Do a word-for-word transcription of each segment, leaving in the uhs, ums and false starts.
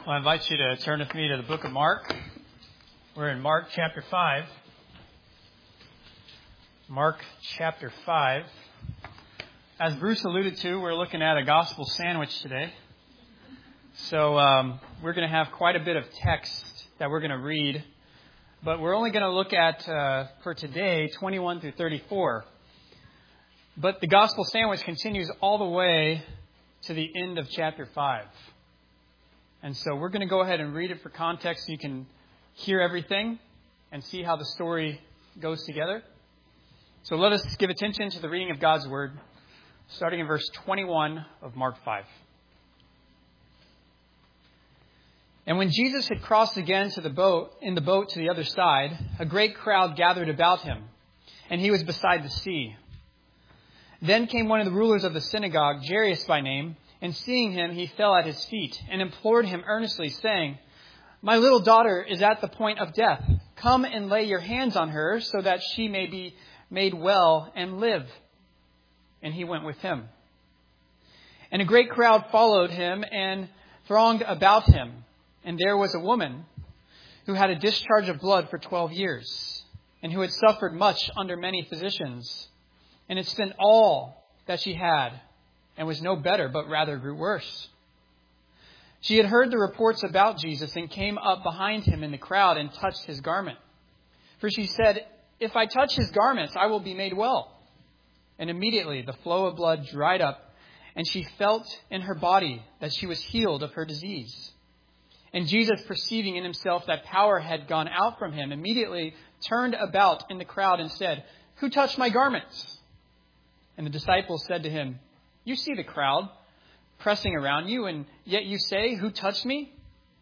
Well, I invite you to turn with me to the book of Mark. We're in Mark chapter five. Mark chapter five. As Bruce alluded to, we're looking at a gospel sandwich today. So um, we're going to have quite a bit of text that we're going to read. But we're only going to look at, uh, for today, twenty-one through thirty-four. But the gospel sandwich continues all the way to the end of chapter five. And so we're going to go ahead and read it for context so you can hear everything and see how the story goes together. So let us give attention to the reading of God's Word, starting in verse twenty-one of Mark five. And when Jesus had crossed again to the boat, in the boat to the other side, a great crowd gathered about him, and he was beside the sea. Then came one of the rulers of the synagogue, Jairus by name, and seeing him, he fell at his feet and implored him earnestly, saying, "My little daughter is at the point of death. Come and lay your hands on her so that she may be made well and live." And he went with him. And a great crowd followed him and thronged about him. And there was a woman who had a discharge of blood for twelve years, and who had suffered much under many physicians, and had spent all that she had, and was no better, but rather grew worse. She had heard the reports about Jesus and came up behind him in the crowd and touched his garment. For she said, "If I touch his garments, I will be made well." And immediately the flow of blood dried up, and she felt in her body that she was healed of her disease. And Jesus, perceiving in himself that power had gone out from him, immediately turned about in the crowd and said, "Who touched my garments?" And the disciples said to him, "You see the crowd pressing around you, and yet you say, 'Who touched me?'"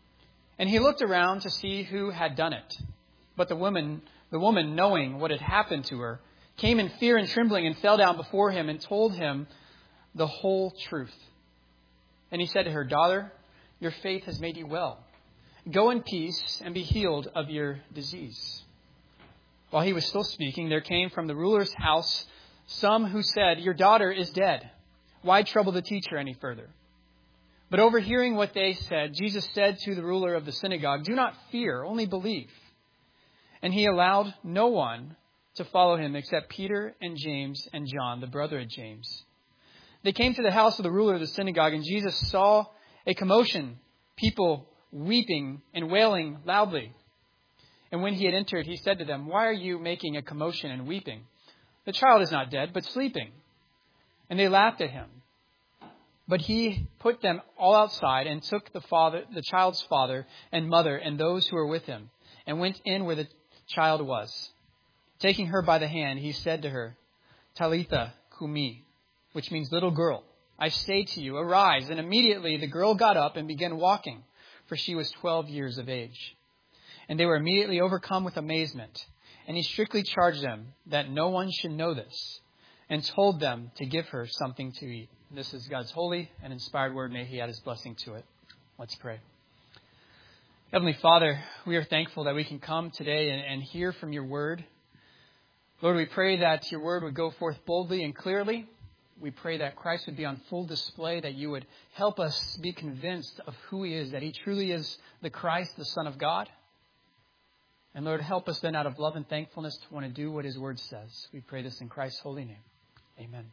And he looked around to see who had done it. But the woman, the woman, knowing what had happened to her, came in fear and trembling and fell down before him and told him the whole truth. And he said to her, "Daughter, your faith has made you well. Go in peace and be healed of your disease." While he was still speaking, there came from the ruler's house some who said, "Your daughter is dead. Why trouble the teacher any further?" But overhearing what they said, Jesus said to the ruler of the synagogue, "Do not fear, only believe." And he allowed no one to follow him except Peter and James and John, the brother of James. They came to the house of the ruler of the synagogue, and Jesus saw a commotion, people weeping and wailing loudly. And when he had entered, he said to them, "Why are you making a commotion and weeping? The child is not dead, but sleeping." And they laughed at him. But he put them all outside and took the father, the child's father and mother and those who were with him, and went in where the child was. Taking her by the hand, he said to her, "Talitha kumi," which means "Little girl, I say to you, arise." And immediately the girl got up and began walking, for she was twelve years of age. And they were immediately overcome with amazement. And he strictly charged them that no one should know this, and told them to give her something to eat. This is God's holy and inspired word. May he add his blessing to it. Let's pray. Heavenly Father, we are thankful that we can come today and, and hear from your word. Lord, we pray that your word would go forth boldly and clearly. We pray that Christ would be on full display, that you would help us be convinced of who he is, that he truly is the Christ, the Son of God. And Lord, help us then out of love and thankfulness to want to do what his word says. We pray this in Christ's holy name. Amen.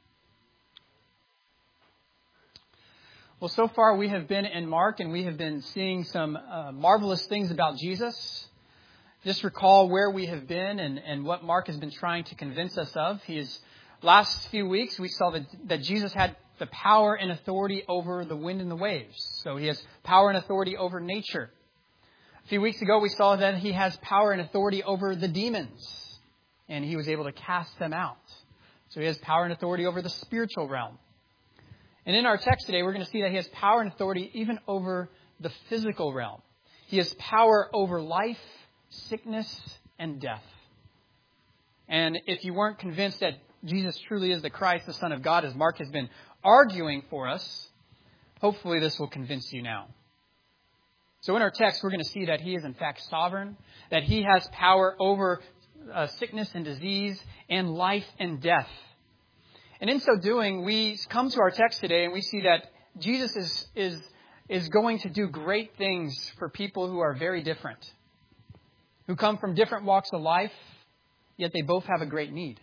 Well, so far we have been in Mark, and we have been seeing some uh, marvelous things about Jesus. Just recall where we have been and, and what Mark has been trying to convince us of. He is, last few weeks, we saw that, that Jesus had the power and authority over the wind and the waves. So he has power and authority over nature. A few weeks ago, we saw that he has power and authority over the demons, and he was able to cast them out. So he has power and authority over the spiritual realm. And in our text today, we're going to see that he has power and authority even over the physical realm. He has power over life, sickness, and death. And if you weren't convinced that Jesus truly is the Christ, the Son of God, as Mark has been arguing for us, hopefully this will convince you now. So in our text, we're going to see that he is in fact sovereign, that he has power over uh, sickness and disease and life and death. And in so doing, we come to our text today and we see that Jesus is, is is going to do great things for people who are very different, who come from different walks of life, yet they both have a great need.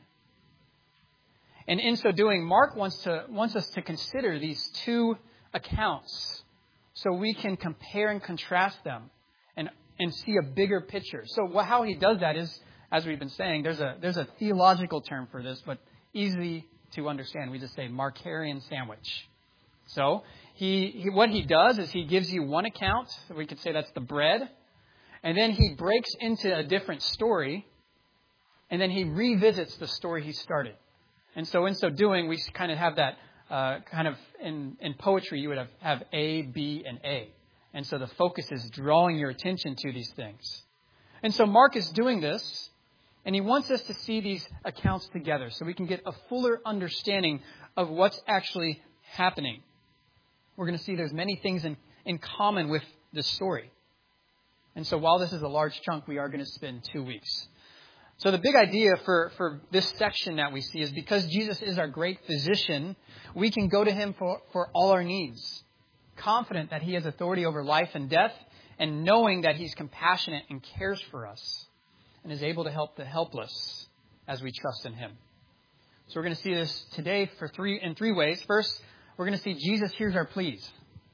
And in so doing, Mark wants to wants us to consider these two accounts so we can compare and contrast them and, and see a bigger picture. So how he does that is, as we've been saying, there's a there's a theological term for this, but easy to understand. We just say Markarian sandwich. So he, he what he does is he gives you one account, so we could say that's the bread, and then he breaks into a different story, and then he revisits the story he started. And so in so doing, we kind of have that uh, kind of in, in poetry, you would have, have A, B, and A. And so the focus is drawing your attention to these things. And so Mark is doing this, and he wants us to see these accounts together so we can get a fuller understanding of what's actually happening. We're going to see there's many things in, in common with this story. And so while this is a large chunk, we are going to spend two weeks. So the big idea for, for this section that we see is because Jesus is our great physician, we can go to him for, for all our needs, confident that he has authority over life and death, and knowing that he's compassionate and cares for us and is able to help the helpless as we trust in him. So we're going to see this today for three in three ways. First, we're going to see Jesus hears our pleas.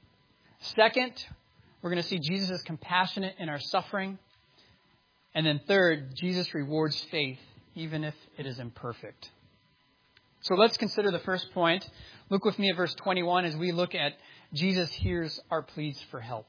Second, we're going to see Jesus is compassionate in our suffering. And then third, Jesus rewards faith, even if it is imperfect. So let's consider the first point. Look with me at verse twenty-one as we look at Jesus hears our pleas for help.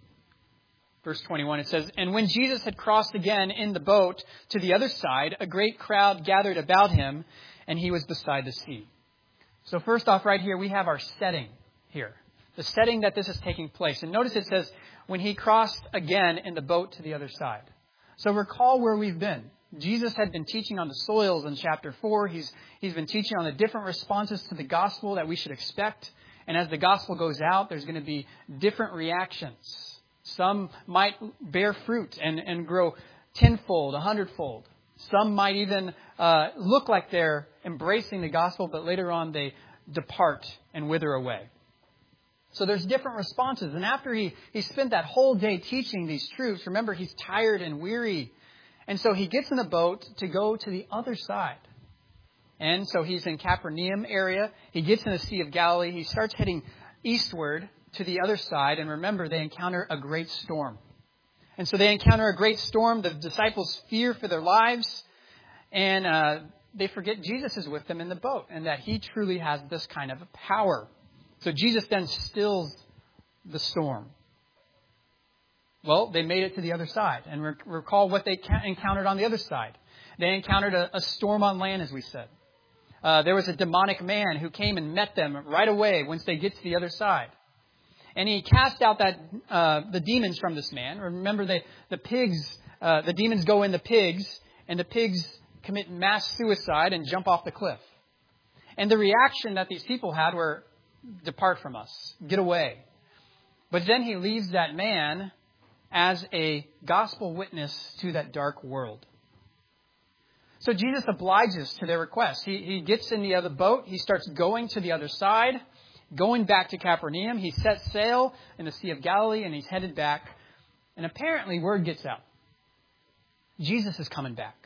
Verse twenty-one, it says, "And when Jesus had crossed again in the boat to the other side, a great crowd gathered about him, and he was beside the sea." So first off, right here, we have our setting here. The setting that this is taking place. And notice it says, when he crossed again in the boat to the other side. So recall where we've been. Jesus had been teaching on the soils in chapter four. He's, he's been teaching on the different responses to the gospel that we should expect. And as the gospel goes out, there's going to be different reactions. Some might bear fruit and, and grow tenfold, a hundredfold. Some might even uh, look like they're embracing the gospel, but later on they depart and wither away. So there's different responses. And after he, he spent that whole day teaching these truths, remember, he's tired and weary. And so he gets in the boat to go to the other side. And so he's in Capernaum area. He gets in the Sea of Galilee. He starts heading eastward to the other side. And remember, they encounter a great storm. And so they encounter a great storm. The disciples fear for their lives. And uh, they forget Jesus is with them in the boat and that he truly has this kind of power. So Jesus then stills the storm. Well, they made it to the other side. And rec- recall what they ca- encountered on the other side. They encountered a, a storm on land, as we said. Uh, there was a demonic man who came and met them right away once they get to the other side. And he cast out that uh, the demons from this man. Remember, they, the pigs, uh, the demons go in the pigs, and the pigs commit mass suicide and jump off the cliff. And the reaction that these people had were, "Depart from us. Get away." But then he leaves that man as a gospel witness to that dark world. So Jesus obliges to their request. He, he gets in the other boat. He starts going to the other side, going back to Capernaum. He sets sail in the Sea of Galilee and he's headed back. And apparently word gets out. Jesus is coming back.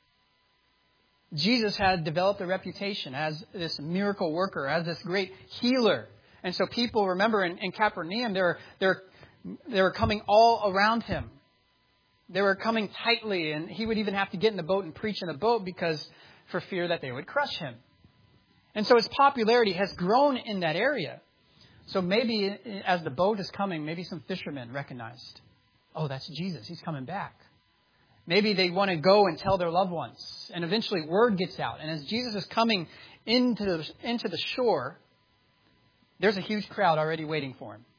Jesus had developed a reputation as this miracle worker, as this great healer. And so people, remember, in, in Capernaum, they were, they, were, they were coming all around him. They were coming tightly, and he would even have to get in the boat and preach in the boat because for fear that they would crush him. And so his popularity has grown in that area. So maybe as the boat is coming, maybe some fishermen recognized, oh, that's Jesus. He's coming back. Maybe they want to go and tell their loved ones. And eventually word gets out. And as Jesus is coming into the, into the shore, there's a huge crowd already waiting for him.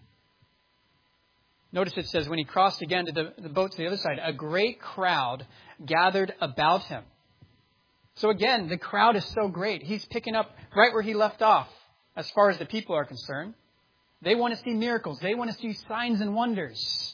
Notice it says, when he crossed again to the, the boat to the other side, a great crowd gathered about him. So again, the crowd is so great. He's picking up right where he left off as far as the people are concerned. They want to see miracles. They want to see signs and wonders.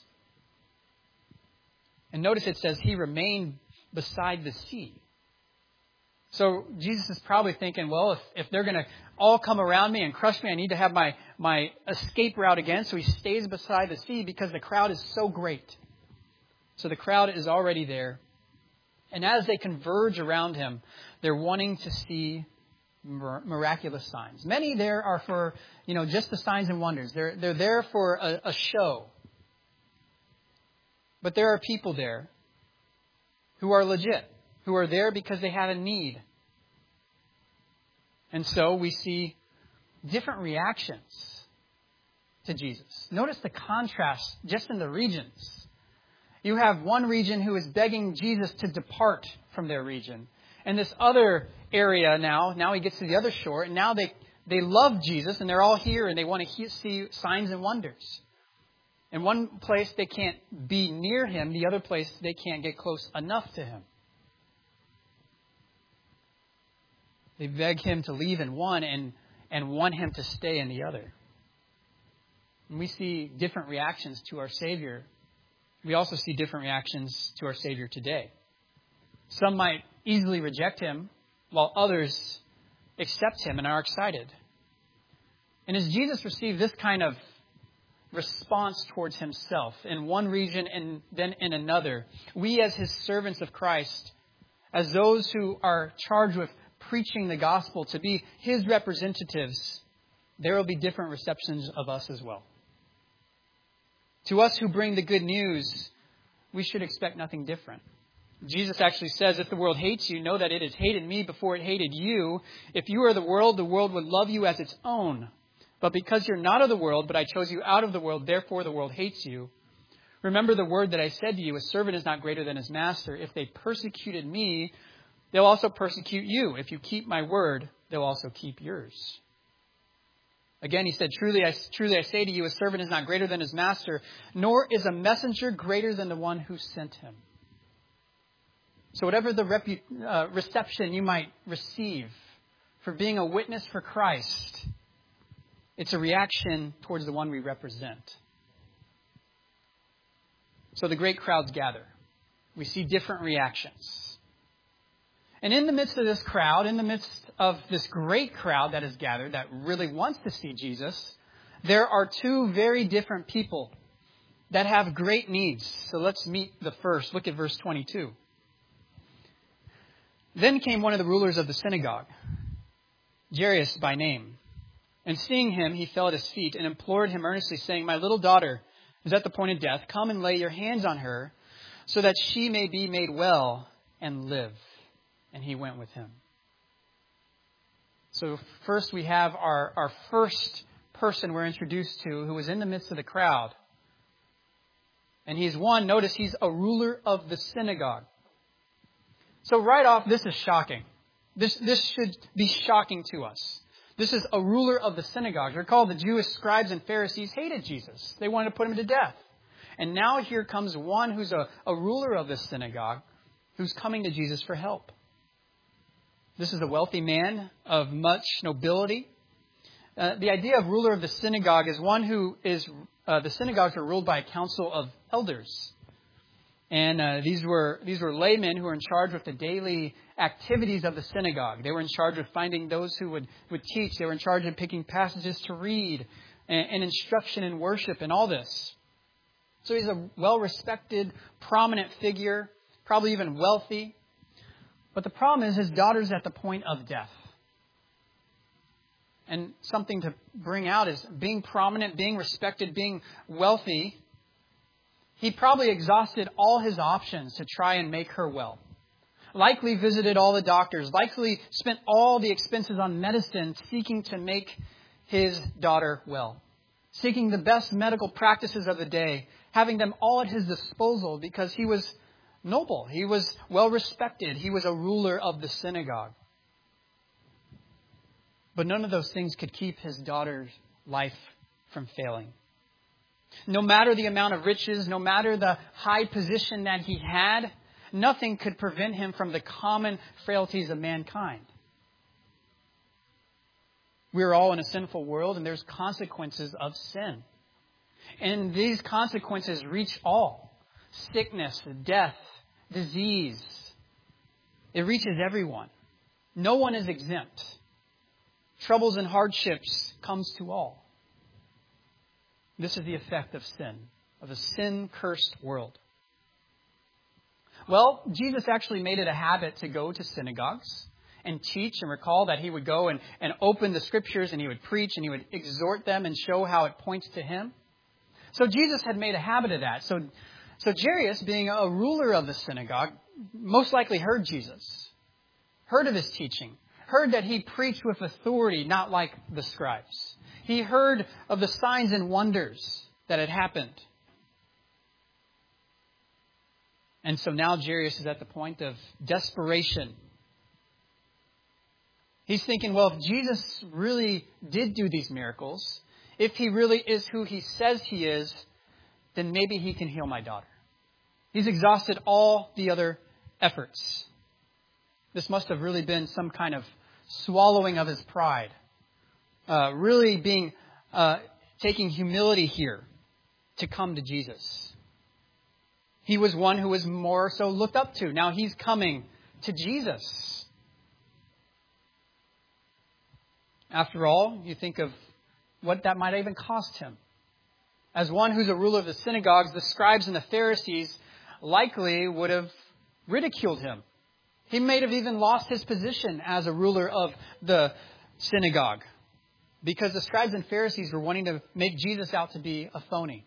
And notice it says he remained beside the sea. So Jesus is probably thinking, well, if, if they're going to all come around me and crush me, I need to have my, my escape route again. So he stays beside the sea because the crowd is so great. So the crowd is already there. And as they converge around him, they're wanting to see miraculous signs. Many there are for, you know, just the signs and wonders. They're, they're there for a, a show. But there are people there who are legit, who are there because they have a need. And so we see different reactions to Jesus. Notice the contrast just in the regions. You have one region who is begging Jesus to depart from their region. And this other area now, now he gets to the other shore, and now they, they love Jesus, and they're all here, and they want to he- see signs and wonders. In one place they can't be near him, the other place they can't get close enough to him. They beg him to leave in one and, and want him to stay in the other. And we see different reactions to our Savior. We also see different reactions to our Savior today. Some might easily reject him, while others accept him and are excited. And as Jesus received this kind of response towards himself in one region and then in another, we as his servants of Christ, as those who are charged with preaching the gospel to be his representatives, there will be different receptions of us as well. To us who bring the good news, we should expect nothing different. Jesus actually says, if the world hates you, know that it has hated me before it hated you. If you are the world, the world would love you as its own. But because you're not of the world, but I chose you out of the world, therefore the world hates you. Remember the word that I said to you, a servant is not greater than his master. If they persecuted me, they'll also persecute you. If you keep my word, they'll also keep yours. Again, he said, truly I, truly I say to you, a servant is not greater than his master, nor is a messenger greater than the one who sent him. So whatever the repu- uh, reception you might receive for being a witness for Christ, it's a reaction towards the one we represent. So the great crowds gather. We see different reactions. And in the midst of this crowd, in the midst of this great crowd that is gathered, that really wants to see Jesus, there are two very different people that have great needs. So let's meet the first. Look at verse twenty-two. Then came one of the rulers of the synagogue, Jairus by name. And seeing him, he fell at his feet and implored him earnestly, saying, my little daughter is at the point of death. Come and lay your hands on her, so that she may be made well and live. And he went with him. So first we have our, our first person we're introduced to who was in the midst of the crowd. And he's one, notice he's a ruler of the synagogue. So right off, this is shocking. This, this should be shocking to us. This is a ruler of the synagogue. Recall the Jewish scribes and Pharisees hated Jesus. They wanted to put him to death. And now here comes one who's a, a ruler of the synagogue who's coming to Jesus for help. This is a wealthy man of much nobility. Uh, the idea of ruler of the synagogue is one who is, uh, the synagogues are ruled by a council of elders. And uh, these were these were laymen who were in charge with the daily activities of the synagogue. They were in charge of finding those who would, would teach. They were in charge of picking passages to read and, and instruction in worship and all this. So he's a well-respected, prominent figure, probably even wealthy. But the problem is his daughter's at the point of death. And something to bring out is being prominent, being respected, being wealthy. He probably exhausted all his options to try and make her well. Likely visited all the doctors. Likely spent all the expenses on medicine seeking to make his daughter well. Seeking the best medical practices of the day. Having them all at his disposal because he was noble. He was well respected. He was a ruler of the synagogue. But none of those things could keep his daughter's life from failing. No matter the amount of riches, no matter the high position that he had, nothing could prevent him from the common frailties of mankind. We're all in a sinful world and there's consequences of sin. And these consequences reach all. Sickness, death, disease. It reaches everyone. No one is exempt. Troubles and hardships comes to all. This is the effect of sin, of a sin-cursed world. Well, Jesus actually made it a habit to go to synagogues and teach, and recall that he would go and, and open the scriptures and he would preach and he would exhort them and show how it points to him. So Jesus had made a habit of that. So, so Jairus, being a ruler of the synagogue, most likely heard Jesus, heard of his teaching, heard that he preached with authority, not like the scribes. He heard of the signs and wonders that had happened. And so now Jairus is at the point of desperation. He's thinking, well, if Jesus really did do these miracles, if he really is who he says he is, then maybe he can heal my daughter. He's exhausted all the other efforts. This must have really been some kind of swallowing of his pride. Uh, really being, uh, taking humility here to come to Jesus. He was one who was more so looked up to. Now he's coming to Jesus. After all, you think of what that might even cost him. As one who's a ruler of the synagogues, the scribes and the Pharisees likely would have ridiculed him. He may have even lost his position as a ruler of the synagogue, because the scribes and Pharisees were wanting to make Jesus out to be a phony.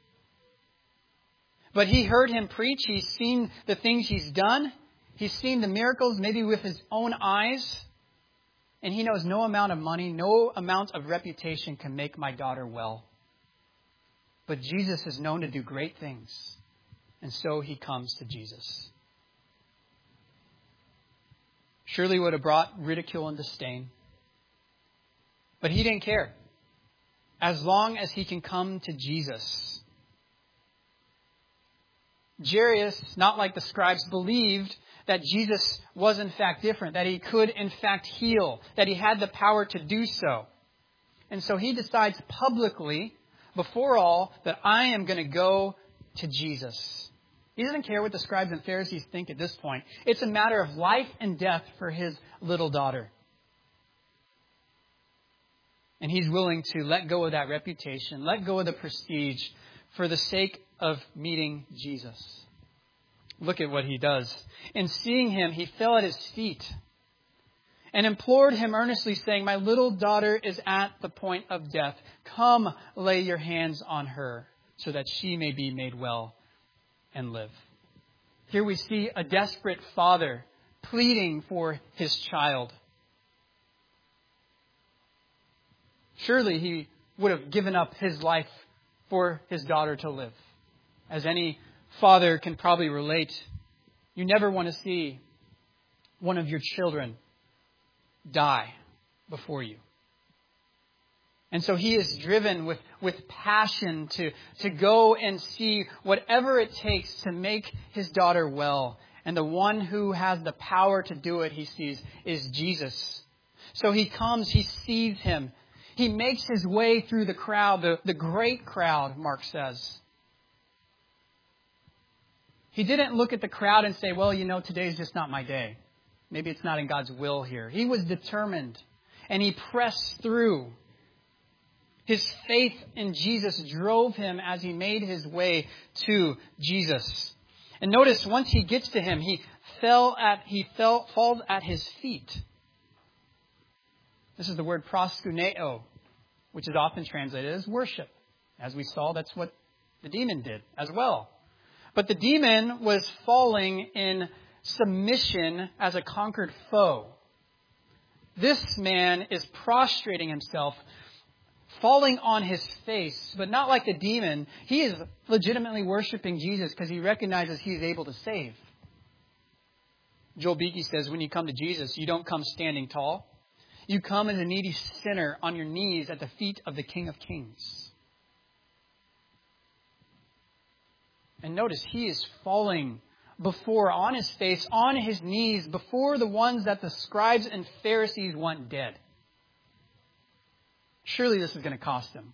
But he heard him preach. He's seen the things he's done. He's seen the miracles maybe with his own eyes. And he knows no amount of money, no amount of reputation can make my daughter well. But Jesus is known to do great things. And so he comes to Jesus. Surely would have brought ridicule and disdain. But he didn't care. As long as he can come to Jesus. Jairus, not like the scribes, believed that Jesus was in fact different, that he could in fact heal, that he had the power to do so. And so he decides publicly, before all, that I am going to go to Jesus. He doesn't care what the scribes and Pharisees think at this point. It's a matter of life and death for his little daughter. And he's willing to let go of that reputation, let go of the prestige for the sake of meeting Jesus. Look at what he does. In seeing him, he fell at his feet and implored him earnestly, saying, my little daughter is at the point of death. Come, lay your hands on her so that she may be made well and live. Here we see a desperate father pleading for his child. Surely he would have given up his life for his daughter to live. As any father can probably relate, you never want to see one of your children die before you. And so he is driven with, with passion to, to go and see whatever it takes to make his daughter well. And the one who has the power to do it, he sees, is Jesus. So he comes, he sees him. He makes his way through the crowd, the, the great crowd, Mark says. He didn't look at the crowd and say, well, you know, today's just not my day. Maybe it's not in God's will here. He was determined, and he pressed through. His faith in Jesus drove him as he made his way to Jesus. And notice, once he gets to him, he fell at he fell falls at his feet. This is the word proskuneo, which is often translated as worship. As we saw, that's what the demon did as well. But the demon was falling in submission as a conquered foe. This man is prostrating himself, falling on his face, but not like the demon. He is legitimately worshiping Jesus because he recognizes he is able to save. Joel Beakey says, when you come to Jesus, you don't come standing tall. You come as a needy sinner on your knees at the feet of the King of Kings. And notice, he is falling before, on his face, on his knees, before the ones that the scribes and Pharisees want dead. Surely this is going to cost him.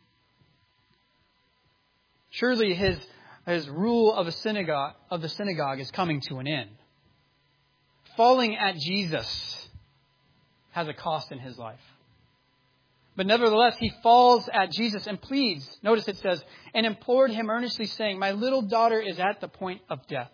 Surely his, his rule of a synagogue of the synagogue is coming to an end. Falling at Jesus has a cost in his life. But nevertheless, he falls at Jesus and pleads. Notice it says, and implored him earnestly, saying, my little daughter is at the point of death.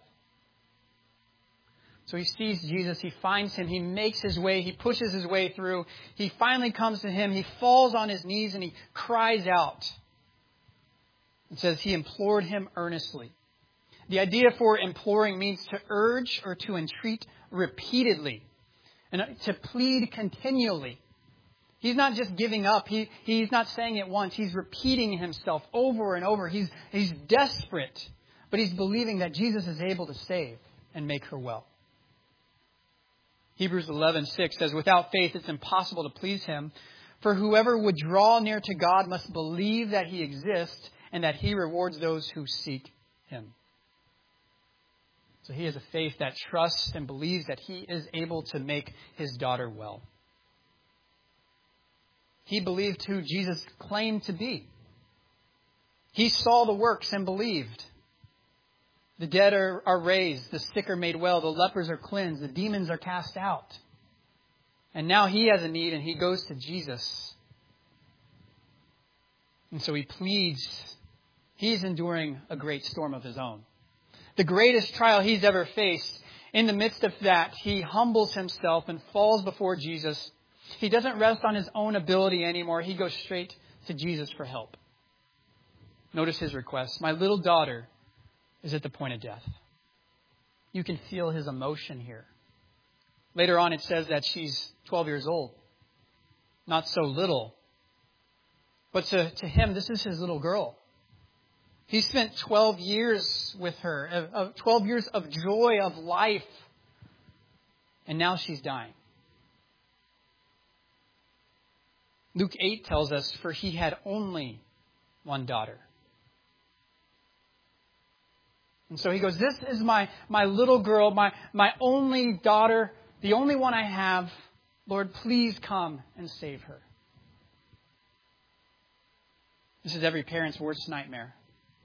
So he sees Jesus, he finds him, he makes his way, he pushes his way through. He finally comes to him, he falls on his knees and he cries out. It says he implored him earnestly. The idea for imploring means to urge or to entreat repeatedly and to plead continually. He's not just giving up. He, he's not saying it once. He's repeating himself over and over. He's, he's desperate, but he's believing that Jesus is able to save and make her well. Hebrews eleven six says, without faith it's impossible to please him, for whoever would draw near to God must believe that he exists and that he rewards those who seek him. So he has a faith that trusts and believes that he is able to make his daughter well. He believed who Jesus claimed to be. He saw the works and believed. The dead are, are raised, the sick are made well, the lepers are cleansed, the demons are cast out. And now he has a need and he goes to Jesus. And so he pleads. He's enduring a great storm of his own. The greatest trial he's ever faced. In the midst of that, he humbles himself and falls before Jesus. He doesn't rest on his own ability anymore. He goes straight to Jesus for help. Notice his request. My little daughter is at the point of death. You can feel his emotion here. Later on, it says that she's twelve years old. Not so little. But to, to him, this is his little girl. He spent twelve years with her, twelve years of joy, of life. And now she's dying. Luke eight tells us, for he had only one daughter. And so he goes, this is my, my little girl, my, my only daughter, the only one I have. Lord, please come and save her. This is every parent's worst nightmare.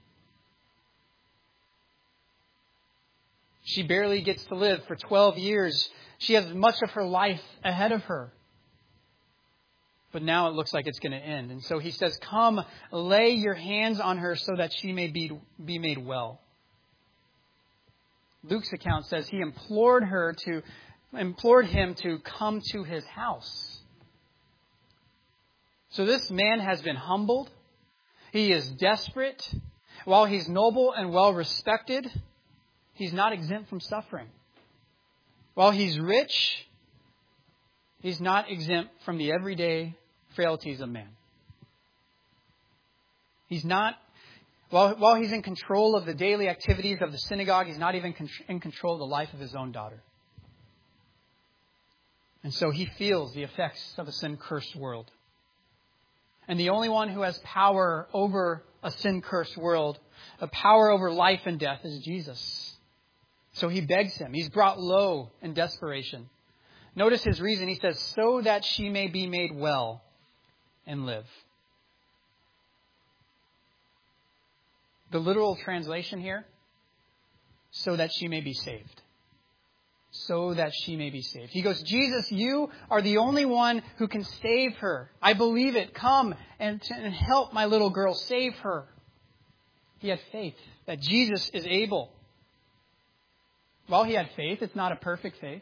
She barely gets to live for twelve years. She has much of her life ahead of her. But now it looks like it's going to end. And so he says, come, lay your hands on her so that she may be, be made well. Luke's account says he implored her to, implored him to come to his house. So this man has been humbled. He is desperate. While he's noble and well respected, he's not exempt from suffering. While he's rich, he's not exempt from the everyday frailties of man. He's not, while, while he's in control of the daily activities of the synagogue, he's not even in control of the life of his own daughter. And so he feels the effects of a sin-cursed world. And the only one who has power over a sin-cursed world, a power over life and death, is Jesus. So he begs him. He's brought low in desperation. Notice his reason. He says, so that she may be made well and live. The literal translation here, so that she may be saved. So that she may be saved. He goes, Jesus, you are the only one who can save her. I believe it. Come and, and help my little girl. Save her. He had faith that Jesus is able. While he had faith, it's not a perfect faith.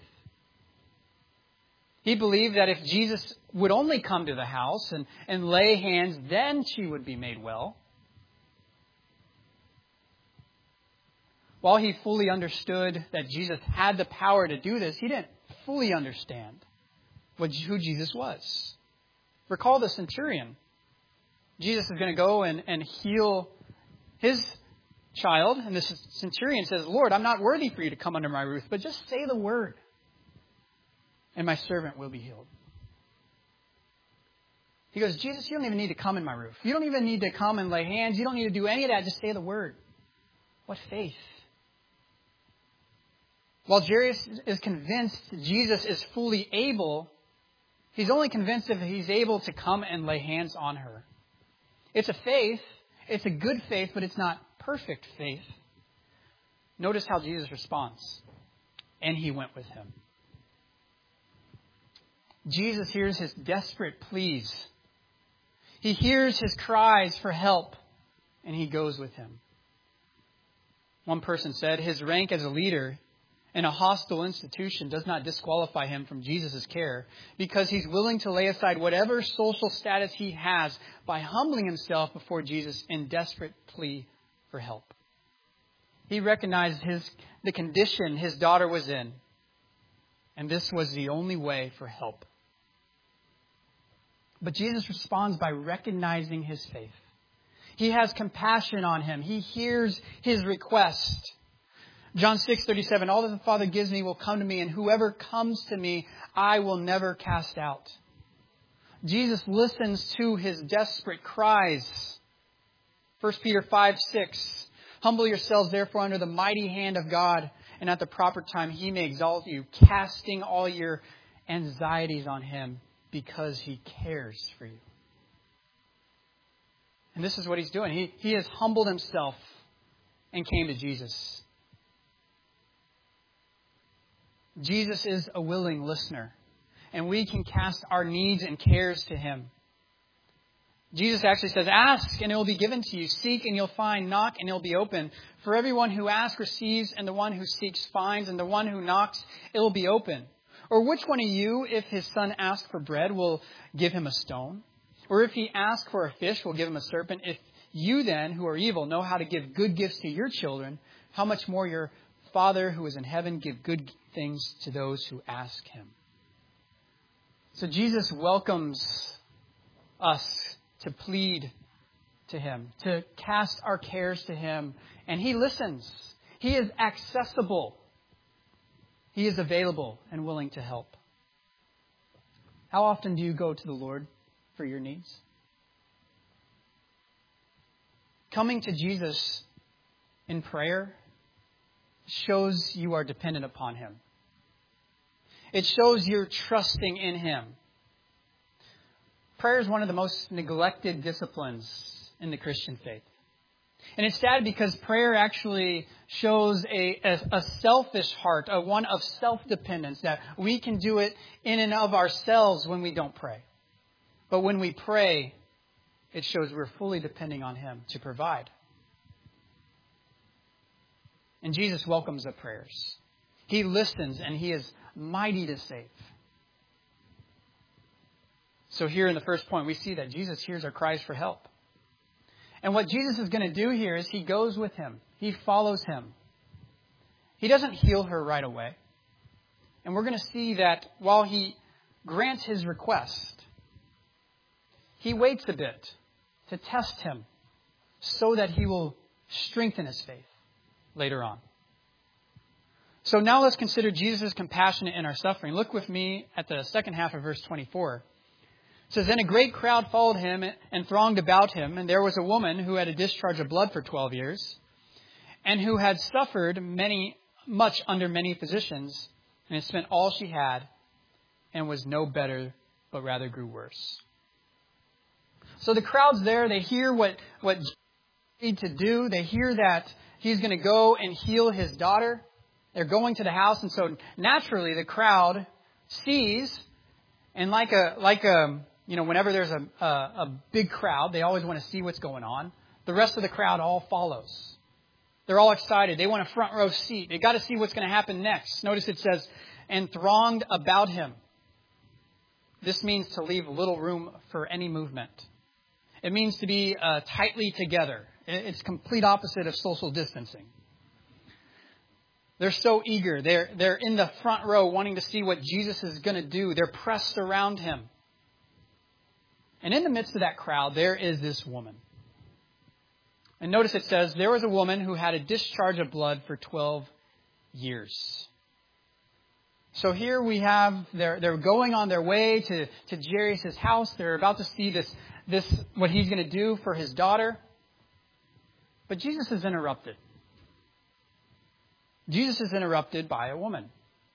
He believed that if Jesus would only come to the house and, and lay hands, then she would be made well. While he fully understood that Jesus had the power to do this, he didn't fully understand what, who Jesus was. Recall the centurion. Jesus is going to go and, and heal his child. And the centurion says, Lord, I'm not worthy for you to come under my roof, but just say the word, and my servant will be healed. He goes, Jesus, you don't even need to come in my roof. You don't even need to come and lay hands. You don't need to do any of that. Just say the word. What faith. While Jairus is convinced Jesus is fully able, he's only convinced if he's able to come and lay hands on her. It's a faith. It's a good faith, but it's not perfect faith. Notice how Jesus responds. And he went with him. Jesus hears his desperate pleas. He hears his cries for help, and he goes with him. One person said, his rank as a leader in a hostile institution does not disqualify him from Jesus' care, because he's willing to lay aside whatever social status he has by humbling himself before Jesus in desperate plea for help. He recognized his the condition his daughter was in, and this was the only way for help. But Jesus responds by recognizing his faith. He has compassion on him. He hears his request. John six thirty-seven, all that the Father gives me will come to me, and whoever comes to me, I will never cast out. Jesus listens to his desperate cries. First Peter five six, humble yourselves therefore under the mighty hand of God, and at the proper time he may exalt you, casting all your anxieties on him, because he cares for you. And this is what he's doing. He, he has humbled himself and came to Jesus. Jesus is a willing listener, and we can cast our needs and cares to him. Jesus actually says, ask and it will be given to you. Seek and you'll find. Knock and it'll be open. For everyone who asks receives, and the one who seeks finds, and the one who knocks, it will be open. Or which one of you, if his son asks for bread, will give him a stone? Or if he asks for a fish, will give him a serpent? If you then, who are evil, know how to give good gifts to your children, how much more your Father who is in heaven give good things to those who ask him. So Jesus welcomes us to plead to him, to cast our cares to him, and he listens. He is accessible. He is available and willing to help. How often do you go to the Lord for your needs? Coming to Jesus in prayer shows you are dependent upon him. It shows you're trusting in him. Prayer is one of the most neglected disciplines in the Christian faith. And it's sad because prayer actually shows a, a, a selfish heart, a one of self-dependence, that we can do it in and of ourselves when we don't pray. But when we pray, it shows we're fully depending on him to provide. And Jesus welcomes the prayers. He listens, and he is mighty to save. So here in the first point, we see that Jesus hears our cries for help. And what Jesus is going to do here is he goes with him. He follows him. He doesn't heal her right away. And we're going to see that while he grants his request, he waits a bit to test him so that he will strengthen his faith later on. So now let's consider Jesus' compassion in our suffering. Look with me at the second half of verse twenty-four. It says, then a great crowd followed him and thronged about him, and there was a woman who had a discharge of blood for twelve years, and who had suffered many much under many physicians, and had spent all she had, and was no better, but rather grew worse. So the crowd's there. They hear what, what Jesus needs to do. They hear that he's going to go and heal his daughter. They're going to the house, and so naturally the crowd sees, and like a like a you know whenever there's a, a a big crowd, they always want to see what's going on. The rest of the crowd all follows. They're all excited. They want a front row seat. They got to see what's going to happen next. Notice it says, and thronged about him. This means to leave little room for any movement. It means to be uh, tightly together. It's complete opposite of social distancing. They're so eager. They're, they're in the front row wanting to see what Jesus is going to do. They're pressed around him. And in the midst of that crowd, there is this woman. And notice it says, there was a woman who had a discharge of blood for twelve years. So here we have, they're, they're going on their way to, to Jairus' house. They're about to see this, this, what he's going to do for his daughter. But Jesus is interrupted. Jesus is interrupted by a woman.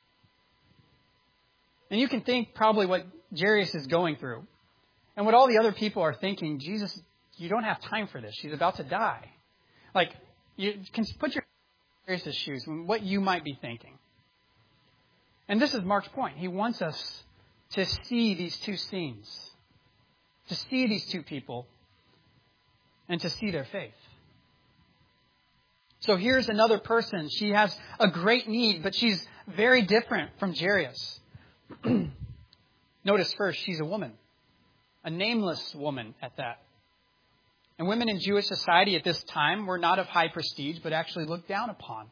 And you can think probably what Jairus is going through. And what all the other people are thinking, Jesus, you don't have time for this. She's about to die. Like, you can put your in Jairus' shoes, what you might be thinking. And this is Mark's point. He wants us to see these two scenes, to see these two people, and to see their faith. So here's another person. She has a great need, but she's very different from Jairus. Notice first, she's a woman, a nameless woman at that. And women in Jewish society at this time were not of high prestige, but actually looked down upon.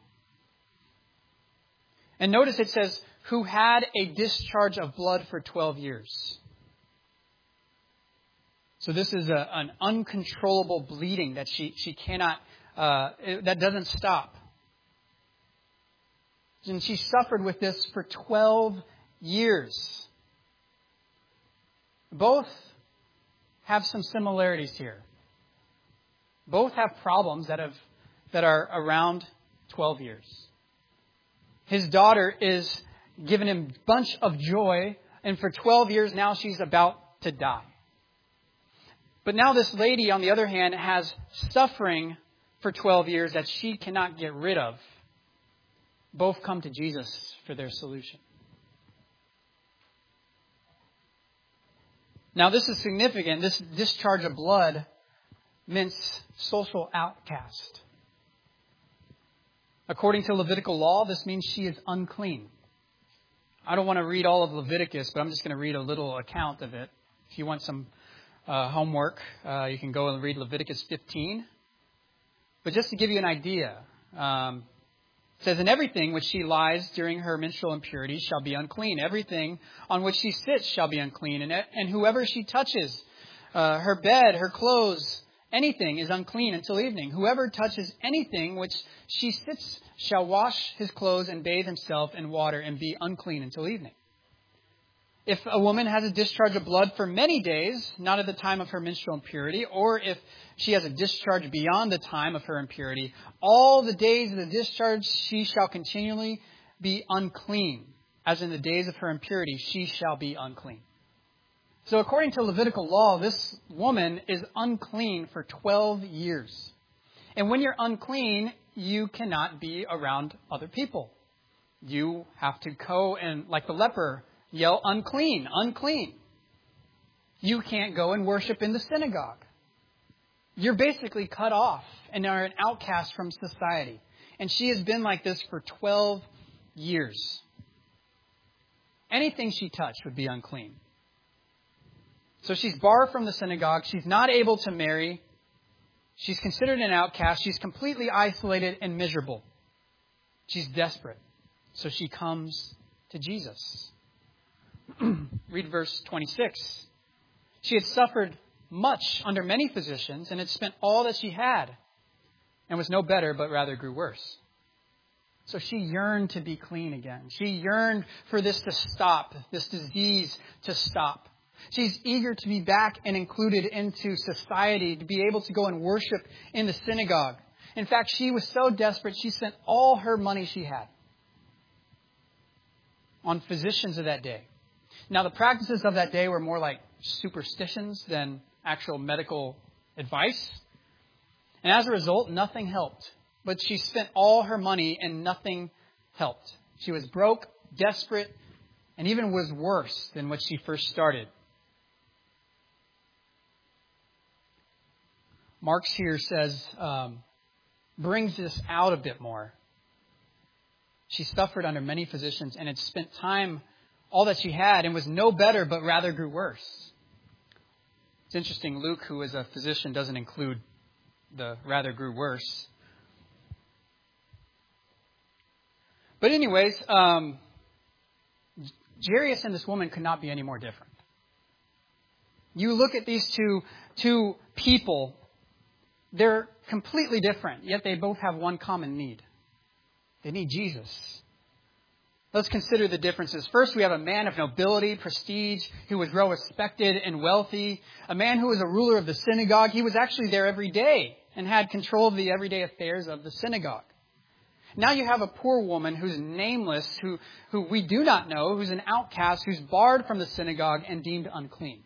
And notice it says, who had a discharge of blood for twelve years. So this is a, an uncontrollable bleeding that she, she cannot, uh, that doesn't stop. And she suffered with this for twelve years. Both have some similarities here. Both have problems that have that are around twelve years. His daughter is giving him a bunch of joy, and for twelve years now she's about to die. But now this lady, on the other hand, has suffering for twelve years that she cannot get rid of. Both come to Jesus for their solution. Now this is significant. This discharge of blood meant social outcast. According to Levitical law, this means she is unclean. I don't want to read all of Leviticus, but I'm just going to read a little account of it. If you want some uh, homework, uh, you can go and read Leviticus fifteen. But just to give you an idea, um, it says, "In everything which she lies during her menstrual impurity shall be unclean. Everything on which she sits shall be unclean. And, and whoever she touches, uh, her bed, her clothes, anything is unclean until evening. Whoever touches anything which she sits shall wash his clothes and bathe himself in water and be unclean until evening. If a woman has a discharge of blood for many days, not at the time of her menstrual impurity, or if she has a discharge beyond the time of her impurity, all the days of the discharge she shall continually be unclean. As in the days of her impurity, she shall be unclean." So according to Levitical law, this woman is unclean for twelve years. And when you're unclean, you cannot be around other people. You have to go and, like the leper, yell, "Unclean, unclean." You can't go and worship in the synagogue. You're basically cut off and are an outcast from society. And she has been like this for twelve years. Anything she touched would be unclean. So she's barred from the synagogue. She's not able to marry. She's considered an outcast. She's completely isolated and miserable. She's desperate. So she comes to Jesus. Read verse twenty-six. She had suffered much under many physicians and had spent all that she had and was no better, but rather grew worse. So she yearned to be clean again. She yearned for this to stop, this disease to stop. She's eager to be back and included into society, to be able to go and worship in the synagogue. In fact, she was so desperate, she spent all her money she had on physicians of that day. Now, the practices of that day were more like superstitions than actual medical advice. And as a result, nothing helped. But she spent all her money and nothing helped. She was broke, desperate, and even was worse than what she first started. Marx here says, um, brings this out a bit more. She suffered under many physicians and had spent time, all that she had, and was no better, but rather grew worse. It's interesting, Luke, who is a physician, doesn't include the rather grew worse. But anyways, um, Jairus and this woman could not be any more different. You look at these two, two people, they're completely different, yet they both have one common need. They need Jesus. Let's consider the differences. First, we have a man of nobility, prestige, who was well respected and wealthy. A man who was a ruler of the synagogue. He was actually there every day and had control of the everyday affairs of the synagogue. Now you have a poor woman who's nameless, who, who we do not know, who's an outcast, who's barred from the synagogue and deemed unclean.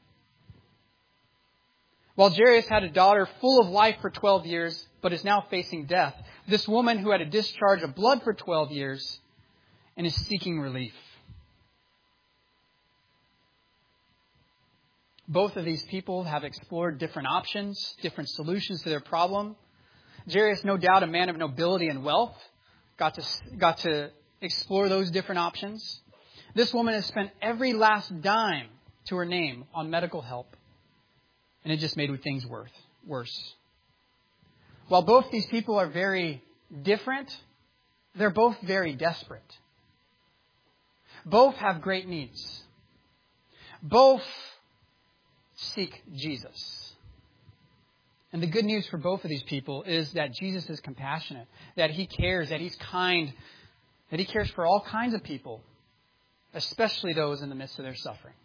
While Jairus had a daughter full of life for twelve years, but is now facing death, this woman who had a discharge of blood for twelve years and is seeking relief. Both of these people have explored different options, different solutions to their problem. Jairus, no doubt a man of nobility and wealth, got to, got to explore those different options. This woman has spent every last dime to her name on medical help. And it just made things worse. worse. While both these people are very different, they're both very desperate. Both have great needs. Both seek Jesus. And the good news for both of these people is that Jesus is compassionate, that He cares, that He's kind, that He cares for all kinds of people, especially those in the midst of their suffering.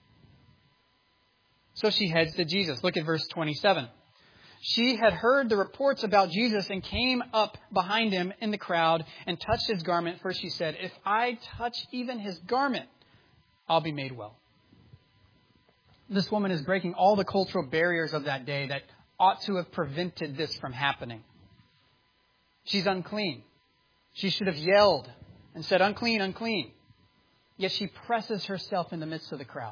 So she heads to Jesus. Look at verse twenty-seven. She had heard the reports about Jesus and came up behind Him in the crowd and touched His garment. First she said, "If I touch even His garment, I'll be made well." This woman is breaking all the cultural barriers of that day that ought to have prevented this from happening. She's unclean. She should have yelled and said, "Unclean, unclean." Yet she presses herself in the midst of the crowd.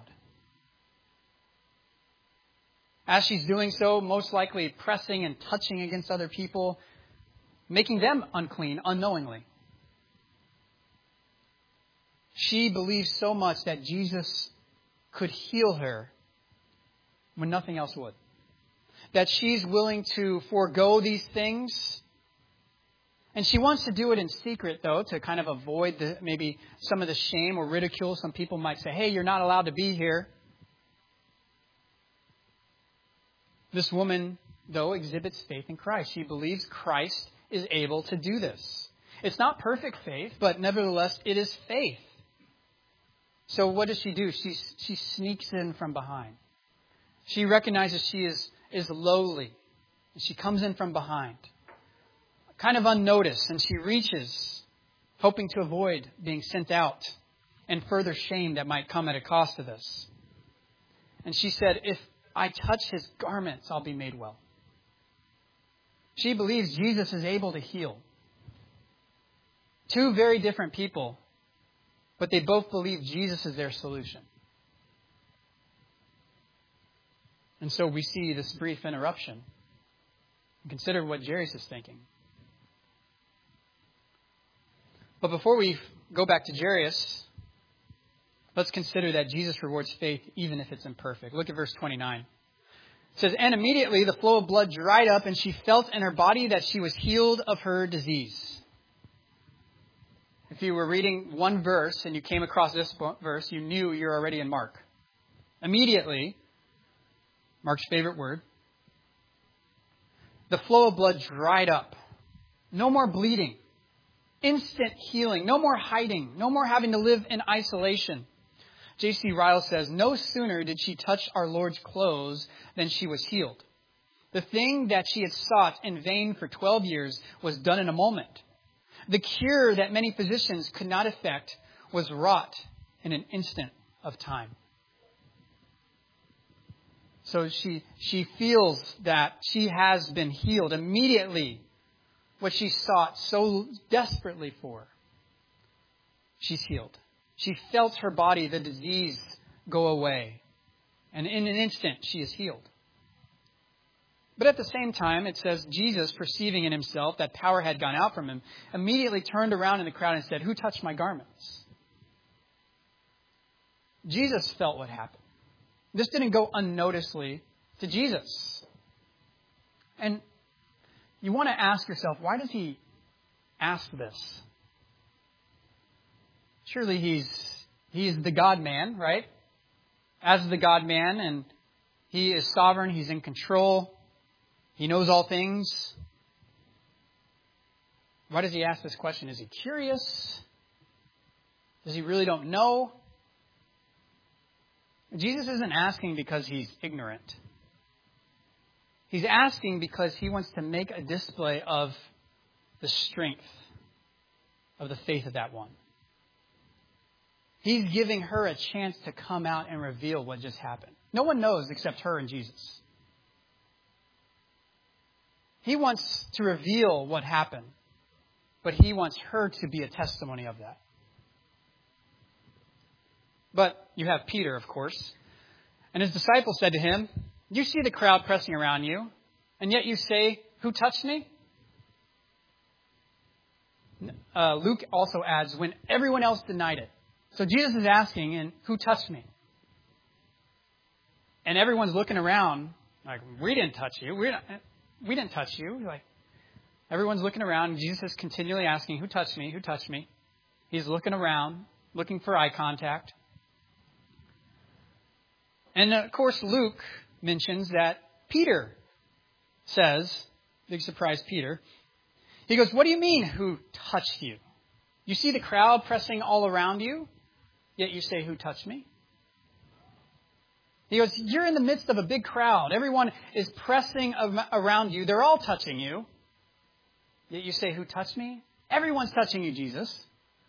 As she's doing so, most likely pressing and touching against other people, making them unclean unknowingly. She believes so much that Jesus could heal her when nothing else would. That she's willing to forego these things. And she wants to do it in secret, though, to kind of avoid the, maybe some of the shame or ridicule. Some people might say, "Hey, you're not allowed to be here." This woman, though, exhibits faith in Christ. She believes Christ is able to do this. It's not perfect faith, but nevertheless, it is faith. So what does she do? She, she sneaks in from behind. She recognizes she is, is lowly. And she comes in from behind, kind of unnoticed, and she reaches, hoping to avoid being sent out and further shame that might come at a cost to this. And she said, "If I touch His garments, I'll be made well." She believes Jesus is able to heal. Two very different people, but they both believe Jesus is their solution. And so we see this brief interruption. Consider what Jairus is thinking. But before we go back to Jairus, let's consider that Jesus rewards faith even if it's imperfect. Look at verse twenty-nine. It says, "And immediately the flow of blood dried up, and she felt in her body that she was healed of her disease." If you were reading one verse and you came across this verse, you knew you're already in Mark. Immediately, Mark's favorite word, the flow of blood dried up. No more bleeding. Instant healing. No more hiding. No more having to live in isolation. J C Ryle says, "No sooner did she touch our Lord's clothes than she was healed. The thing that she had sought in vain for twelve years was done in a moment. The cure that many physicians could not effect was wrought in an instant of time." So she, she feels that she has been healed immediately. What she sought so desperately for, she's healed. She felt her body, the disease, go away. And in an instant, she is healed. But at the same time, it says, Jesus, perceiving in Himself that power had gone out from Him, immediately turned around in the crowd and said, "Who touched my garments?" Jesus felt what happened. This didn't go unnoticedly to Jesus. And you want to ask yourself, why does He ask this? Surely He's He's the God-man, right? As the God-man, and He is sovereign, He's in control, He knows all things. Why does He ask this question? Is He curious? Does He really don't know? Jesus isn't asking because He's ignorant. He's asking because He wants to make a display of the strength of the faith of that one. He's giving her a chance to come out and reveal what just happened. No one knows except her and Jesus. He wants to reveal what happened, but He wants her to be a testimony of that. But you have Peter, of course. And his disciples said to him, "You see the crowd pressing around you, and yet you say, 'Who touched me?'" Uh, Luke also adds, "when everyone else denied it." So Jesus is asking, and who touched me? And everyone's looking around like, "We didn't touch you. We didn't, we didn't touch you." Like, everyone's looking around, and Jesus is continually asking, "Who touched me? Who touched me?" He's looking around, looking for eye contact. And of course, Luke mentions that Peter says, big surprise, Peter, he goes, "What do you mean, who touched you? You see the crowd pressing all around you, yet you say, 'Who touched me?'" He goes, "You're in the midst of a big crowd. Everyone is pressing around you. They're all touching you. Yet you say, 'Who touched me?' Everyone's touching you, Jesus."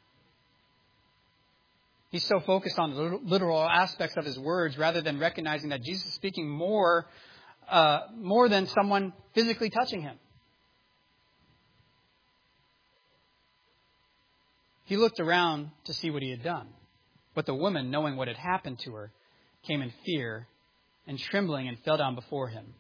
He's so focused on the literal aspects of his words rather than recognizing that Jesus is speaking more, uh, more than someone physically touching him. He looked around to see what he had done. But the woman, knowing what had happened to her, came in fear and trembling and fell down before him.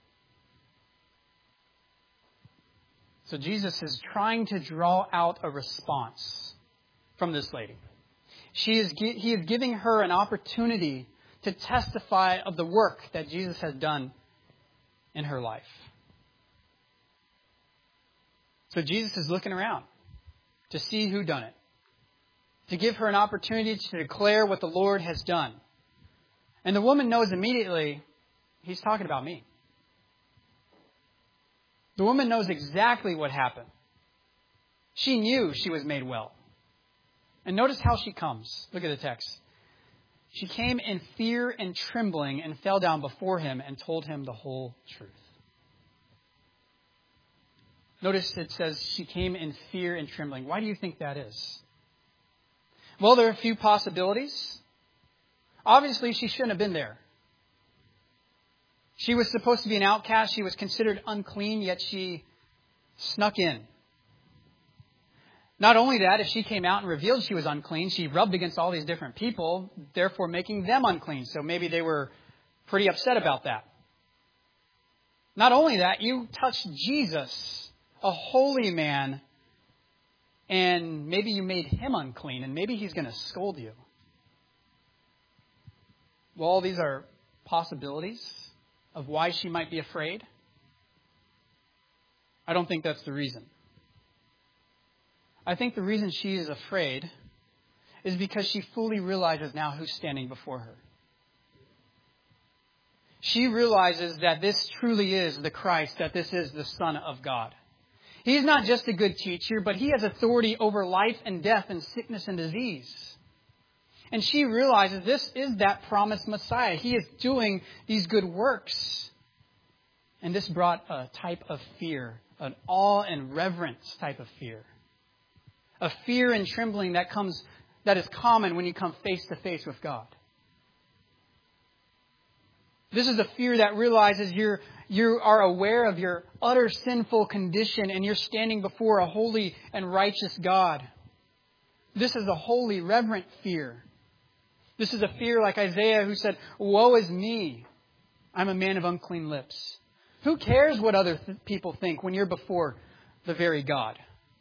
So Jesus is trying to draw out a response from this lady. She is, he is giving her an opportunity to testify of the work that Jesus has done in her life. So Jesus is looking around to see who done it, to give her an opportunity to declare what the Lord has done. And the woman knows immediately, he's talking about me. The woman knows exactly what happened. She knew she was made well. And notice how she comes. Look at the text. She came in fear and trembling and fell down before him and told him the whole truth. Notice it says she came in fear and trembling. Why do you think that is? Well, there are a few possibilities. Obviously, she shouldn't have been there. She was supposed to be an outcast. She was considered unclean, yet she snuck in. Not only that, if she came out and revealed she was unclean, she rubbed against all these different people, therefore making them unclean. So maybe they were pretty upset about that. Not only that, you touched Jesus, a holy man, and maybe you made him unclean, and maybe he's going to scold you. Well, all these are possibilities of why she might be afraid. I don't think that's the reason. I think the reason she is afraid is because she fully realizes now who's standing before her. She realizes that this truly is the Christ, that this is the Son of God. He's not just a good teacher, but he has authority over life and death and sickness and disease. And she realizes this is that promised Messiah. He is doing these good works. And this brought a type of fear, an awe and reverence type of fear. A fear and trembling that comes, that is common when you come face to face with God. This is a fear that realizes you're, you are aware of your utter sinful condition and you're standing before a holy and righteous God. This is a holy, reverent fear. This is a fear like Isaiah who said, "Woe is me, I'm a man of unclean lips." Who cares what other th- people think when you're before the very God?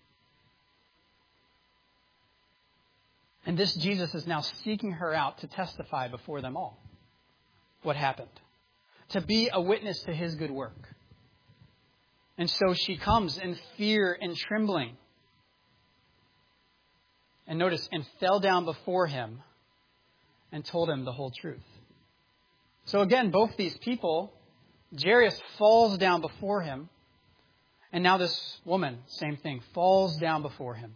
And this Jesus is now seeking her out to testify before them all what happened, to be a witness to his good work. And so she comes in fear and trembling. And notice, and fell down before him and told him the whole truth. So again, both these people, Jairus falls down before him. And now this woman, same thing, falls down before him.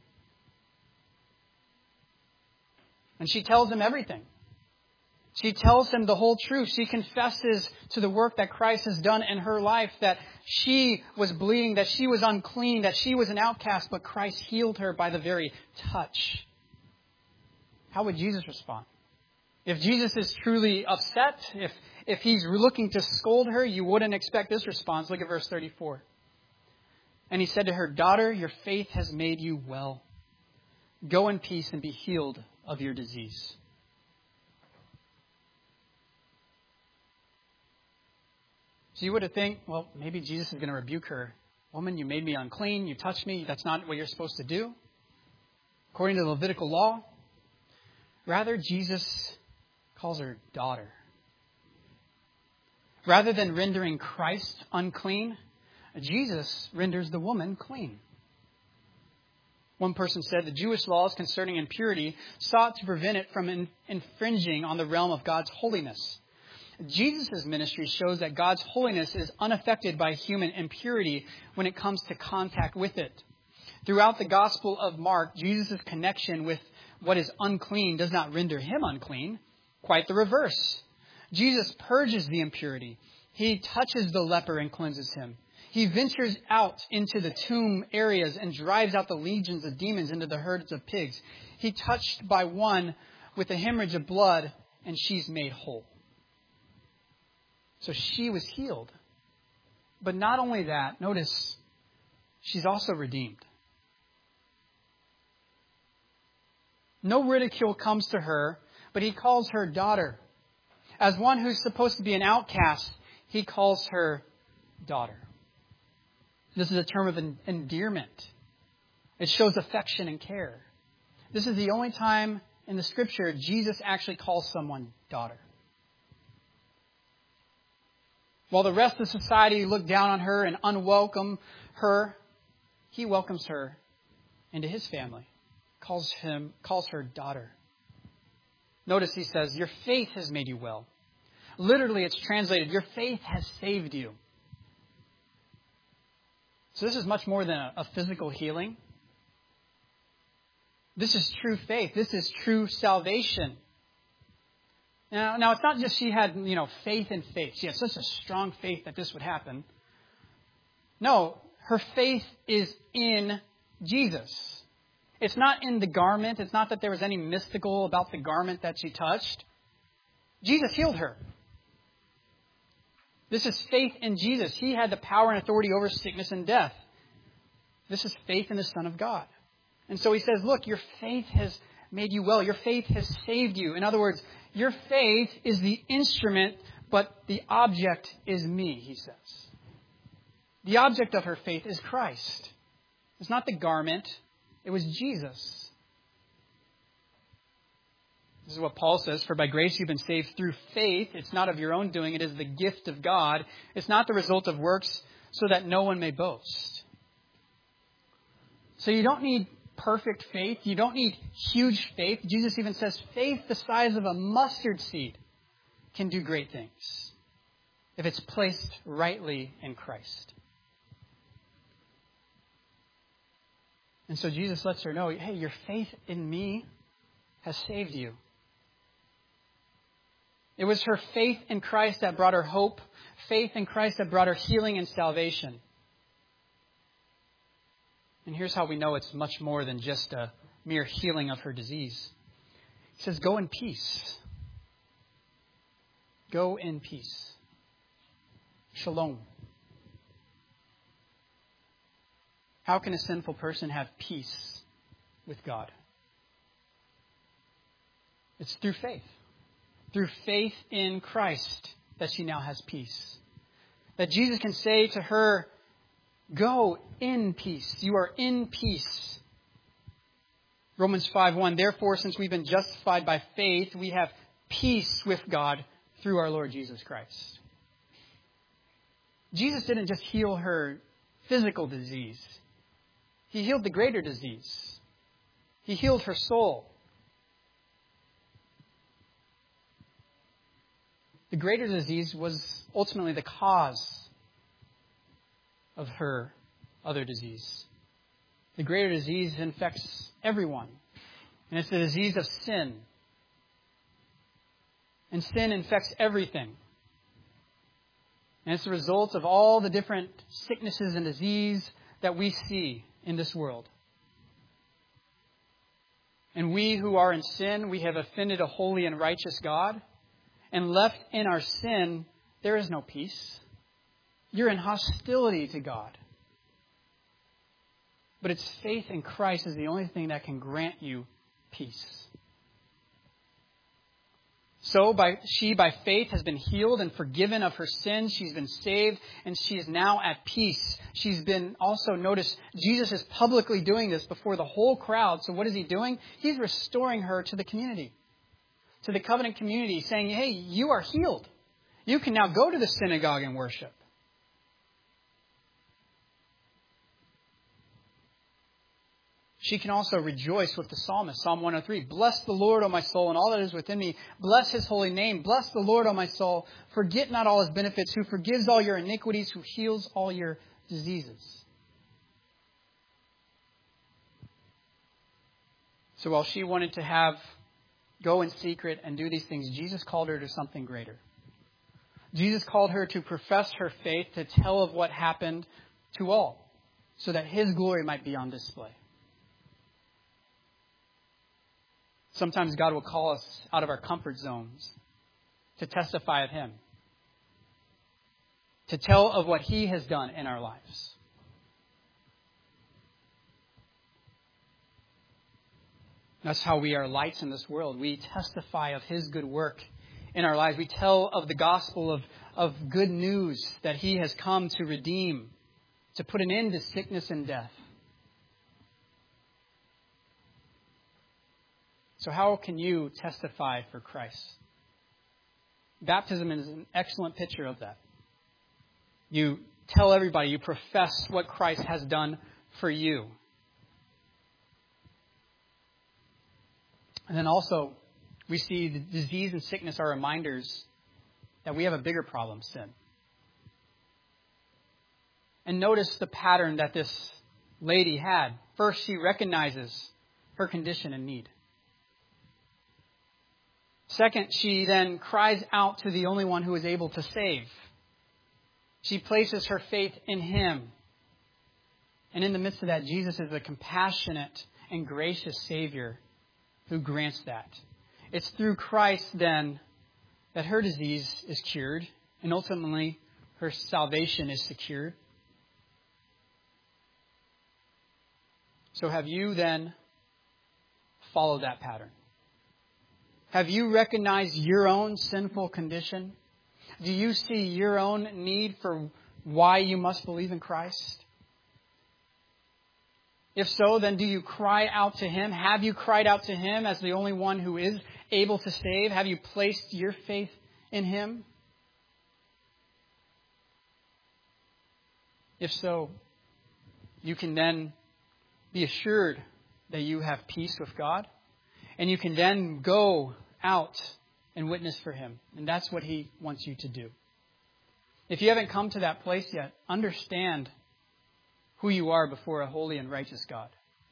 And she tells him everything. She tells him the whole truth. She confesses to the work that Christ has done in her life, that she was bleeding, that she was unclean, that she was an outcast, but Christ healed her by the very touch. How would Jesus respond? If Jesus is truly upset, if, if he's looking to scold her, you wouldn't expect this response. Look at verse thirty-four. And he said to her, "Daughter, your faith has made you well. Go in peace and be healed of your disease." So you would have think, well, maybe Jesus is going to rebuke her. Woman, you made me unclean. You touched me. That's not what you're supposed to do, according to the Levitical law. Rather, Jesus calls her daughter. Rather than rendering Christ unclean, Jesus renders the woman clean. One person said the Jewish laws concerning impurity sought to prevent it from in, infringing on the realm of God's holiness. Jesus' ministry shows that God's holiness is unaffected by human impurity when it comes to contact with it. Throughout the Gospel of Mark, Jesus' connection with what is unclean does not render him unclean. Quite the reverse. Jesus purges the impurity. He touches the leper and cleanses him. He ventures out into the tomb areas and drives out the legions of demons into the herds of pigs. He touched by one with a hemorrhage of blood, and she's made whole. So she was healed. But not only that, notice, she's also redeemed. No ridicule comes to her, but he calls her daughter. As one who's supposed to be an outcast, he calls her daughter. This is a term of endearment. It shows affection and care. This is the only time in the Scripture Jesus actually calls someone daughter. While the rest of society looked down on her and unwelcome her, he welcomes her into his family, calls him, calls her daughter. Notice he says, your faith has made you well. Literally, it's translated, your faith has saved you. So this is much more than a, a physical healing. This is true faith. This is true salvation. Now, now, it's not just she had, you know, faith in faith. She had such a strong faith that this would happen. No, her faith is in Jesus. It's not in the garment. It's not that there was any mystical about the garment that she touched. Jesus healed her. This is faith in Jesus. He had the power and authority over sickness and death. This is faith in the Son of God. And so he says, look, your faith has made you well. Your faith has saved you. In other words, your faith is the instrument, but the object is me, he says. The object of her faith is Christ. It's not the garment. It was Jesus. This is what Paul says, for by grace you've been saved through faith. It's not of your own doing. It is the gift of God. It's not the result of works so that no one may boast. So you don't need perfect faith. You don't need huge faith. Jesus even says faith the size of a mustard seed can do great things if it's placed rightly in Christ. And so Jesus lets her know, hey, your faith in me has saved you. It was her faith in Christ that brought her hope, faith in Christ that brought her healing and salvation. And here's how we know it's much more than just a mere healing of her disease. He says, go in peace. Go in peace. Shalom. How can a sinful person have peace with God? It's through faith. Through faith in Christ that she now has peace. That Jesus can say to her, go in peace. You are in peace. Romans five one, therefore, since we've been justified by faith, we have peace with God through our Lord Jesus Christ. Jesus didn't just heal her physical disease. He healed the greater disease. He healed her soul. The greater disease was ultimately the cause of her other disease. The greater disease infects everyone. And it's the disease of sin. And sin infects everything. And it's the result of all the different sicknesses and disease that we see in this world. And we who are in sin, we have offended a holy and righteous God. And left in our sin, there is no peace. You're in hostility to God. But it's faith in Christ is the only thing that can grant you peace. So by, she, by faith, has been healed and forgiven of her sins. She's been saved, and she is now at peace. She's been also, notice, Jesus is publicly doing this before the whole crowd. So what is he doing? He's restoring her to the community, to the covenant community, saying, hey, you are healed. You can now go to the synagogue and worship. She can also rejoice with the psalmist, Psalm one oh three. Bless the Lord, O my soul, and all that is within me. Bless his holy name. Bless the Lord, O my soul. Forget not all his benefits, who forgives all your iniquities, who heals all your diseases. So while she wanted to have, go in secret and do these things, Jesus called her to something greater. Jesus called her to profess her faith, to tell of what happened to all, so that his glory might be on display. Sometimes God will call us out of our comfort zones to testify of him, to tell of what he has done in our lives. That's how we are lights in this world. We testify of his good work in our lives. We tell of the gospel of, of good news that he has come to redeem, to put an end to sickness and death. So how can you testify for Christ? Baptism is an excellent picture of that. You tell everybody, you profess what Christ has done for you. And then also, we see the disease and sickness are reminders that we have a bigger problem, sin. And notice the pattern that this lady had. First, she recognizes her condition and need. Second, she then cries out to the only one who is able to save. She places her faith in him. And in the midst of that, Jesus is a compassionate and gracious Savior who grants that. It's through Christ, then, that her disease is cured, and ultimately her salvation is secured. So have you then followed that pattern? Have you recognized your own sinful condition? Do you see your own need for why you must believe in Christ? If so, then do you cry out to him? Have you cried out to him as the only one who is able to save? Have you placed your faith in him? If so, you can then be assured that you have peace with God, and you can then go out and witness for him. And that's what he wants you to do. If you haven't come to that place yet, understand who you are before a holy and righteous God.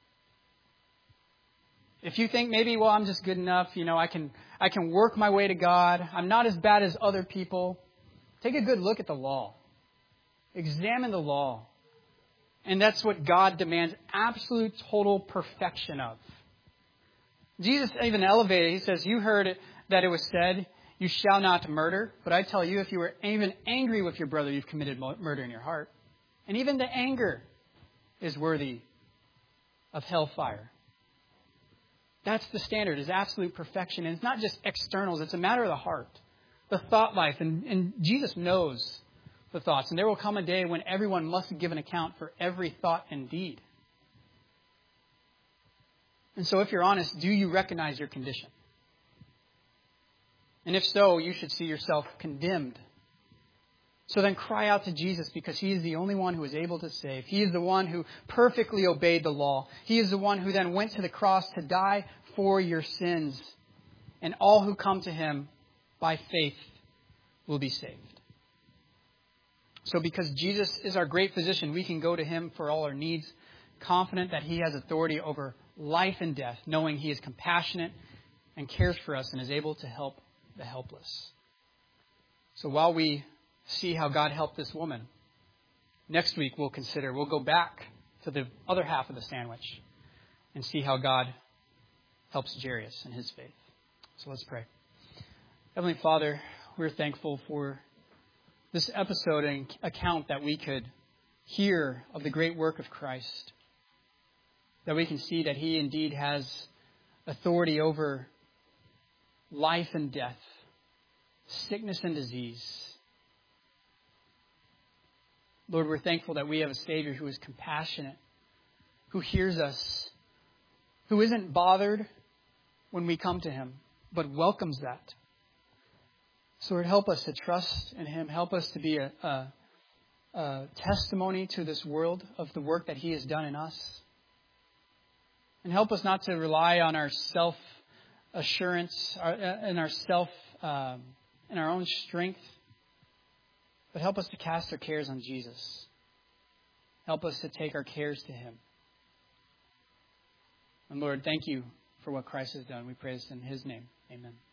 If you think maybe, well, I'm just good enough, you know, I can I can work my way to God, I'm not as bad as other people, take a good look at the law. Examine the law. And that's what God demands absolute, total perfection of. Jesus even elevated, he says, you heard it, that it was said, you shall not murder. But I tell you, if you were even angry with your brother, you've committed murder in your heart. And even the anger is worthy of hellfire. That's the standard, is absolute perfection. And it's not just externals, it's a matter of the heart, the thought life. And, and Jesus knows the thoughts. And there will come a day when everyone must give an account for every thought and deed. And so if you're honest, do you recognize your condition? And if so, you should see yourself condemned. So then cry out to Jesus, because he is the only one who is able to save. He is the one who perfectly obeyed the law. He is the one who then went to the cross to die for your sins. And all who come to him by faith will be saved. So because Jesus is our great physician, we can go to him for all our needs, confident that he has authority over life and death, knowing he is compassionate and cares for us and is able to help the helpless. So while we see how God helped this woman, next week we'll consider, we'll go back to the other half of the sandwich and see how God helps Jairus in his faith. So let's pray. Heavenly Father, we're thankful for this episode and account that we could hear of the great work of Christ, that we can see that he indeed has authority over life and death, sickness and disease. Lord, we're thankful that we have a Savior who is compassionate, who hears us, who isn't bothered when we come to Him, but welcomes that. So Lord, help us to trust in Him. Help us to be a, a, a testimony to this world of the work that He has done in us. And help us not to rely on our self-assurance our, and our self, um, and our own strength, but help us to cast our cares on Jesus. Help us to take our cares to Him. And Lord, thank you for what Christ has done. We pray this in His name. Amen.